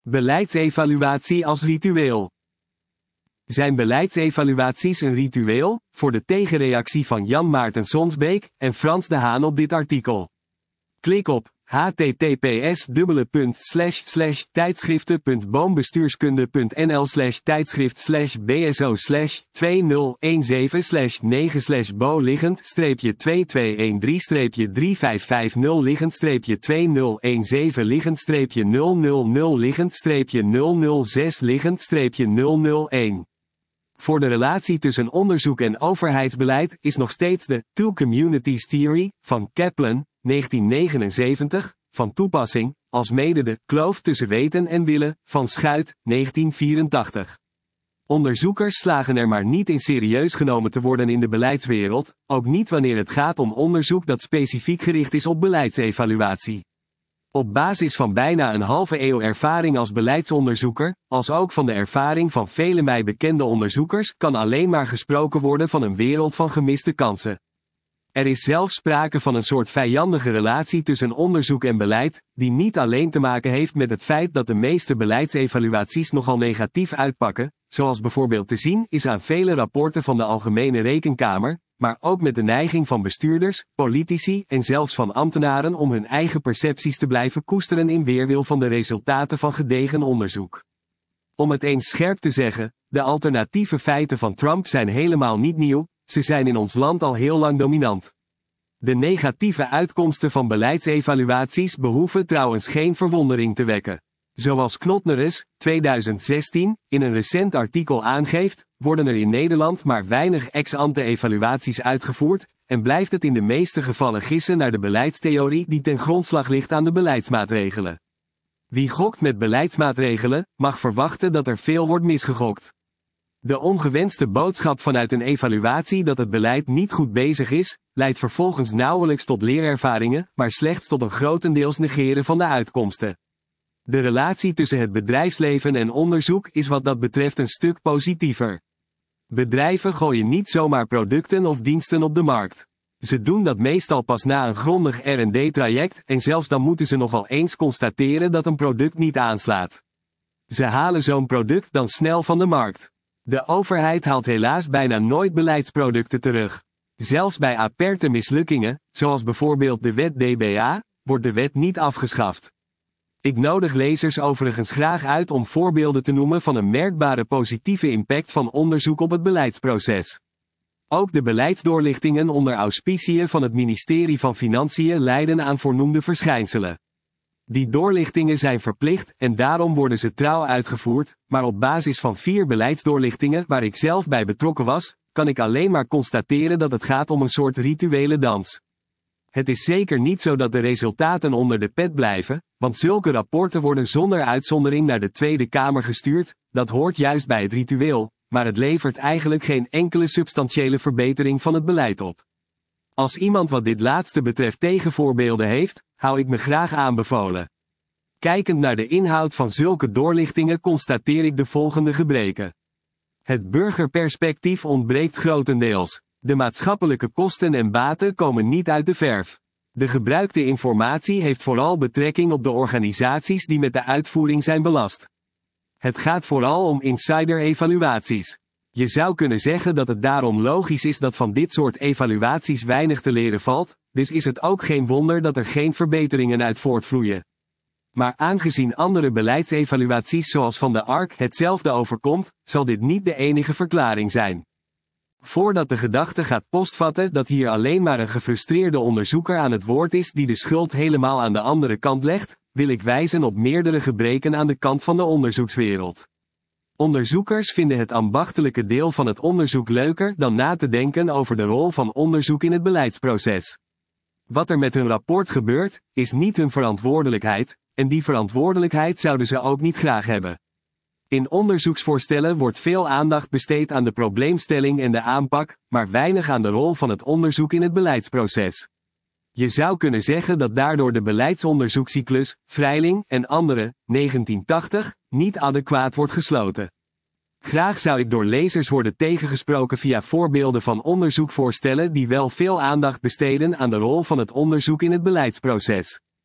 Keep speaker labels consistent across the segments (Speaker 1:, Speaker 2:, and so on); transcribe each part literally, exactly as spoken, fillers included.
Speaker 1: Beleidsevaluatie als ritueel. Zijn beleidsevaluaties een ritueel? Voor de tegenreactie van Jan Maarten Sonsbeek en Frans de Haan op dit artikel. Klik op h t t p s dubbele punt slash slash tijdschriften punt boombestuurskunde punt n l slash tijdschrift slash b s o slash twee nul een zeven slash negen slash bo liggend streepje twee twee een drie streepje drie vijf vijf nul liggend streepje twee nul een zeven liggend streepje nul nul nul liggend streepje nul nul zes liggend streepje nul nul een. Voor de relatie tussen onderzoek en overheidsbeleid is nog steeds de Two Communities Theory van Kaplan, negentien negenenzeventig, van toepassing, alsmede de kloof tussen weten en willen van Schuit, negentien vierentachtig. Onderzoekers slagen er maar niet in serieus genomen te worden in de beleidswereld, ook niet wanneer het gaat om onderzoek dat specifiek gericht is op beleidsevaluatie. Op basis van bijna een halve eeuw ervaring als beleidsonderzoeker, als ook van de ervaring van vele mij bekende onderzoekers, kan alleen maar gesproken worden van een wereld van gemiste kansen. Er is zelfs sprake van een soort vijandige relatie tussen onderzoek en beleid, die niet alleen te maken heeft met het feit dat de meeste beleidsevaluaties nogal negatief uitpakken, zoals bijvoorbeeld te zien is aan vele rapporten van de Algemene Rekenkamer, maar ook met de neiging van bestuurders, politici en zelfs van ambtenaren om hun eigen percepties te blijven koesteren in weerwil van de resultaten van gedegen onderzoek. Om het eens scherp te zeggen, de alternatieve feiten van Trump zijn helemaal niet nieuw, ze zijn in ons land al heel lang dominant. De negatieve uitkomsten van beleidsevaluaties behoeven trouwens geen verwondering te wekken. Zoals Knotnerus, tweeduizend zestien, in een recent artikel aangeeft, worden er in Nederland maar weinig ex-ante evaluaties uitgevoerd, en blijft het in de meeste gevallen gissen naar de beleidstheorie die ten grondslag ligt aan de beleidsmaatregelen. Wie gokt met beleidsmaatregelen, mag verwachten dat er veel wordt misgegokt. De ongewenste boodschap vanuit een evaluatie dat het beleid niet goed bezig is, leidt vervolgens nauwelijks tot leerervaringen, maar slechts tot een grotendeels negeren van de uitkomsten. De relatie tussen het bedrijfsleven en onderzoek is wat dat betreft een stuk positiever. Bedrijven gooien niet zomaar producten of diensten op de markt. Ze doen dat meestal pas na een grondig R en D-traject en zelfs dan moeten ze nogal eens constateren dat een product niet aanslaat. Ze halen zo'n product dan snel van de markt. De overheid haalt helaas bijna nooit beleidsproducten terug. Zelfs bij aperte mislukkingen, zoals bijvoorbeeld de wet D B A, wordt de wet niet afgeschaft. Ik nodig lezers overigens graag uit om voorbeelden te noemen van een merkbare positieve impact van onderzoek op het beleidsproces. Ook de beleidsdoorlichtingen onder auspiciën van het ministerie van Financiën leiden aan voornoemde verschijnselen. Die doorlichtingen zijn verplicht en daarom worden ze trouw uitgevoerd, maar op basis van vier beleidsdoorlichtingen waar ik zelf bij betrokken was, kan ik alleen maar constateren dat het gaat om een soort rituele dans. Het is zeker niet zo dat de resultaten onder de pet blijven, want zulke rapporten worden zonder uitzondering naar de Tweede Kamer gestuurd, dat hoort juist bij het ritueel, maar het levert eigenlijk geen enkele substantiële verbetering van het beleid op. Als iemand wat dit laatste betreft tegenvoorbeelden heeft, hou ik me graag aanbevolen. Kijkend naar de inhoud van zulke doorlichtingen constateer ik de volgende gebreken. Het burgerperspectief ontbreekt grotendeels. De maatschappelijke kosten en baten komen niet uit de verf. De gebruikte informatie heeft vooral betrekking op de organisaties die met de uitvoering zijn belast. Het gaat vooral om insider-evaluaties. Je zou kunnen zeggen dat het daarom logisch is dat van dit soort evaluaties weinig te leren valt, dus is het ook geen wonder dat er geen verbeteringen uit voortvloeien. Maar aangezien andere beleidsevaluaties zoals van de A R C hetzelfde overkomt, zal dit niet de enige verklaring zijn. Voordat de gedachte gaat postvatten dat hier alleen maar een gefrustreerde onderzoeker aan het woord is die de schuld helemaal aan de andere kant legt, wil ik wijzen op meerdere gebreken aan de kant van de onderzoekswereld. Onderzoekers vinden het ambachtelijke deel van het onderzoek leuker dan na te denken over de rol van onderzoek in het beleidsproces. Wat er met hun rapport gebeurt, is niet hun verantwoordelijkheid, en die verantwoordelijkheid zouden ze ook niet graag hebben. In onderzoeksvoorstellen wordt veel aandacht besteed aan de probleemstelling en de aanpak, maar weinig aan de rol van het onderzoek in het beleidsproces. Je zou kunnen zeggen dat daardoor de beleidsonderzoekscyclus, Freiling en andere, negentien tachtig, niet adequaat wordt gesloten. Graag zou ik door lezers worden tegengesproken via voorbeelden van onderzoekvoorstellen die wel veel aandacht besteden aan de rol van het onderzoek in het beleidsproces.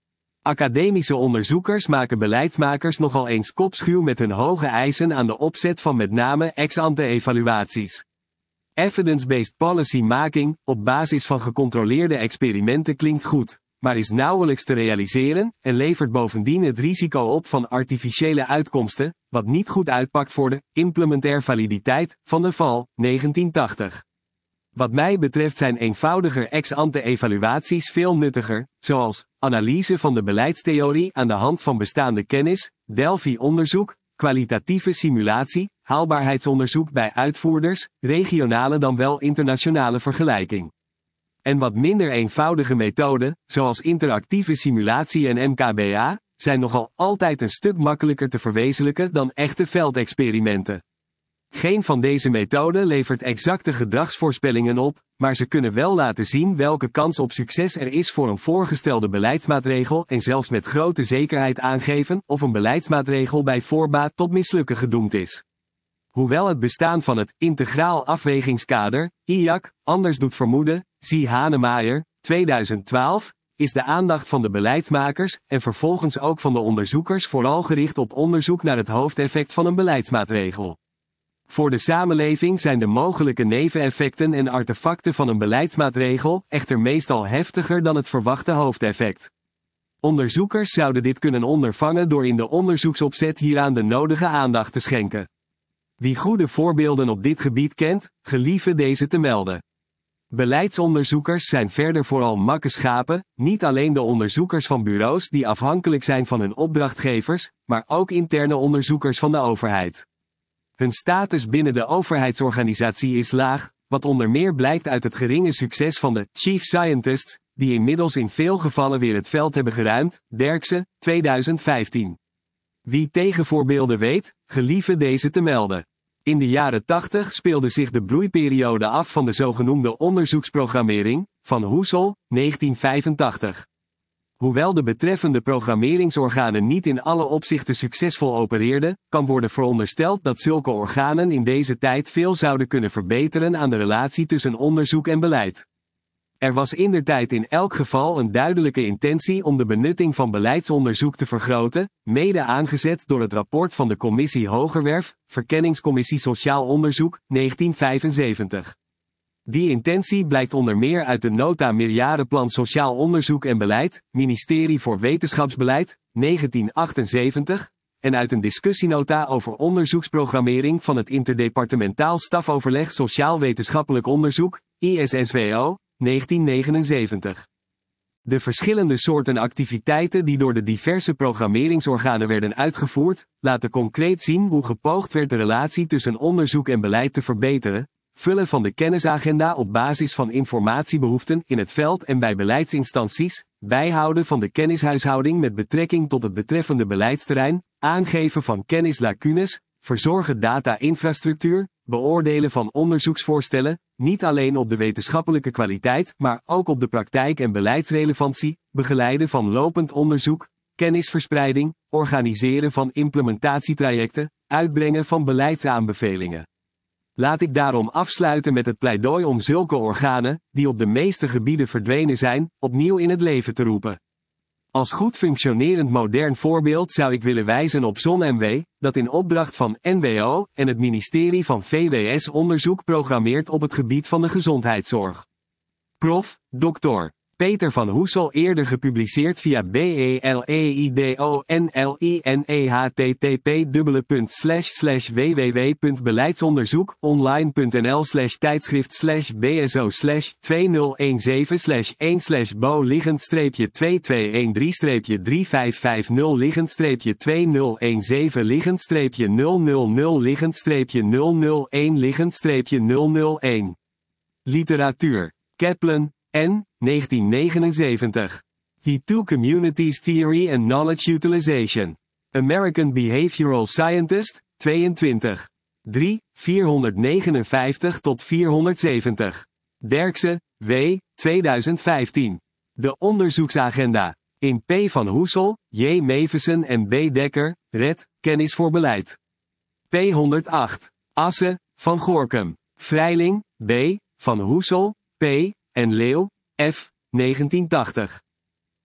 Speaker 1: Academische onderzoekers maken beleidsmakers nogal eens kopschuw met hun hoge eisen aan de opzet van met name ex-ante-evaluaties. Evidence-based policy making, op basis van gecontroleerde experimenten klinkt goed, maar is nauwelijks te realiseren, en levert bovendien het risico op van artificiële uitkomsten, wat niet goed uitpakt voor de implementair validiteit van de V A L, negentien tachtig. Wat mij betreft zijn eenvoudiger ex-ante-evaluaties veel nuttiger, zoals analyse van de beleidstheorie aan de hand van bestaande kennis, Delphi-onderzoek, kwalitatieve simulatie, haalbaarheidsonderzoek bij uitvoerders, regionale dan wel internationale vergelijking. En wat minder eenvoudige methoden, zoals interactieve simulatie en M K B A, zijn nogal altijd een stuk makkelijker te verwezenlijken dan echte veldexperimenten. Geen van deze methoden levert exacte gedragsvoorspellingen op, maar ze kunnen wel laten zien welke kans op succes er is voor een voorgestelde beleidsmaatregel en zelfs met grote zekerheid aangeven of een beleidsmaatregel bij voorbaat tot mislukken gedoemd is. Hoewel het bestaan van het integraal afwegingskader, I A C, anders doet vermoeden, zie Hanemeyer, tweeduizend twaalf, is de aandacht van de beleidsmakers en vervolgens ook van de onderzoekers vooral gericht op onderzoek naar het hoofdeffect van een beleidsmaatregel. Voor de samenleving zijn de mogelijke neveneffecten en artefacten van een beleidsmaatregel echter meestal heftiger dan het verwachte hoofdeffect. Onderzoekers zouden dit kunnen ondervangen door in de onderzoeksopzet hieraan de nodige aandacht te schenken. Wie goede voorbeelden op dit gebied kent, gelieve deze te melden. Beleidsonderzoekers zijn verder vooral makke schapen, niet alleen de onderzoekers van bureaus die afhankelijk zijn van hun opdrachtgevers, maar ook interne onderzoekers van de overheid. Hun status binnen de overheidsorganisatie is laag, wat onder meer blijkt uit het geringe succes van de chief scientists, die inmiddels in veel gevallen weer het veld hebben geruimd, Derksen, tweeduizend vijftien. Wie tegenvoorbeelden weet, gelieve deze te melden. In de jaren tachtig speelde zich de bloeiperiode af van de zogenoemde onderzoeksprogrammering, van Husserl, negentien vijfentachtig. Hoewel de betreffende programmeringsorganen niet in alle opzichten succesvol opereerden, kan worden verondersteld dat zulke organen in deze tijd veel zouden kunnen verbeteren aan de relatie tussen onderzoek en beleid. Er was indertijd in elk geval een duidelijke intentie om de benutting van beleidsonderzoek te vergroten, mede aangezet door het rapport van de Commissie Hogerwerf, Verkenningscommissie Sociaal Onderzoek, negentien vijfenzeventig. Die intentie blijkt onder meer uit de Nota Meerjarenplan Sociaal Onderzoek en Beleid, Ministerie voor Wetenschapsbeleid, negentien achtenzeventig, en uit een discussienota over onderzoeksprogrammering van het Interdepartementaal Stafoverleg Sociaal-Wetenschappelijk Onderzoek, I S S W O, negentien negenenzeventig. De verschillende soorten activiteiten die door de diverse programmeringsorganen werden uitgevoerd, laten concreet zien hoe gepoogd werd de relatie tussen onderzoek en beleid te verbeteren, vullen van de kennisagenda op basis van informatiebehoeften in het veld en bij beleidsinstanties, bijhouden van de kennishuishouding met betrekking tot het betreffende beleidsterrein, aangeven van kennislacunes, verzorgen data-infrastructuur, beoordelen van onderzoeksvoorstellen, niet alleen op de wetenschappelijke kwaliteit, maar ook op de praktijk en beleidsrelevantie, begeleiden van lopend onderzoek, kennisverspreiding, organiseren van implementatietrajecten, uitbrengen van beleidsaanbevelingen. Laat ik daarom afsluiten met het pleidooi om zulke organen, die op de meeste gebieden verdwenen zijn, opnieuw in het leven te roepen. Als goed functionerend modern voorbeeld zou ik willen wijzen op ZonMW, dat in opdracht van N W O en het ministerie van V W S onderzoek programmeert op het gebied van de gezondheidszorg. Prof. Dokter Peter van Hoesel, eerder gepubliceerd via B E L E I D O N L I N E H T T P slash slash w w w punt beleidsonderzoekonline punt n l slash tijdschrift slash b s o slash tweeduizend zeventien slash één slash bo liggend streepje twee twee een drie streepje drie vijf vijf nul liggend streepje tweeduizend zeventien liggend streepje nul nul nul liggend streepje nul nul een liggend streepje nul nul een. Literatuur. Kaplan, N. negentien negenenzeventig. Key to Communities Theory and Knowledge Utilization. American Behavioral Scientist, tweeëntwintig. drie, vierhonderdnegenenvijftig tot vierhonderdzeventig. Derksen, W. tweeduizend vijftien. De onderzoeksagenda. In P. van Hoesel, J. Mevissen en B. Dekker, Red, Kennis voor Beleid. P. honderdacht. Asse, Van Goorkum. Vrijling, B. Van Hoesel, P. en Leeuw, F. negentien tachtig.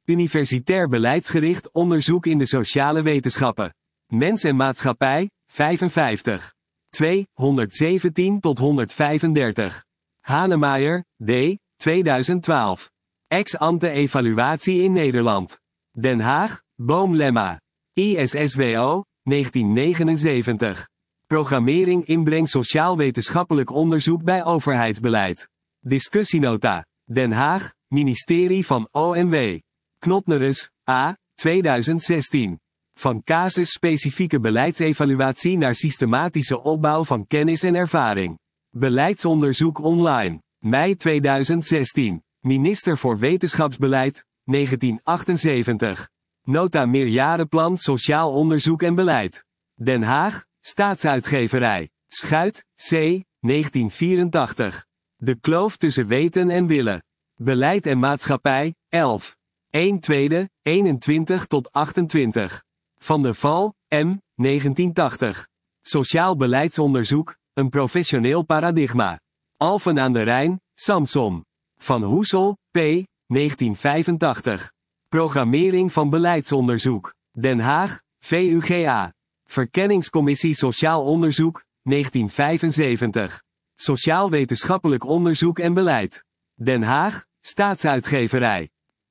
Speaker 1: Universitair beleidsgericht onderzoek in de sociale wetenschappen. Mens en maatschappij, vijfenvijftig. twee, honderdzeventien tot honderdvijfendertig. Hanemeyer, D. tweeduizend twaalf. Ex-ante evaluatie in Nederland. Den Haag, Boom-Lemma. I S S W O, negentien negenenzeventig. Programmering inbreng sociaal-wetenschappelijk onderzoek bij overheidsbeleid. Discussienota. Den Haag, Ministerie van O M W. Knotnerus, A. tweeduizend zestien. Van casus-specifieke beleidsevaluatie naar systematische opbouw van kennis en ervaring. Beleidsonderzoek online. Mei tweeduizend zestien. Minister voor Wetenschapsbeleid, negentien achtenzeventig. Nota Meerjarenplan Sociaal Onderzoek en Beleid. Den Haag, Staatsuitgeverij. Schuit, C. negentien vierentachtig. De kloof tussen weten en willen. Beleid en maatschappij, elf. een tweede, eenentwintig tot achtentwintig. Van der Val, M. negentien tachtig. Sociaal beleidsonderzoek, een professioneel paradigma. Alphen aan de Rijn, Samson. Van Hoesel, P. negentien vijfentachtig. Programmering van beleidsonderzoek. Den Haag, V U G A. Verkenningscommissie Sociaal Onderzoek, negentien vijfenzeventig. Sociaal-wetenschappelijk onderzoek en beleid. Den Haag, Staatsuitgeverij.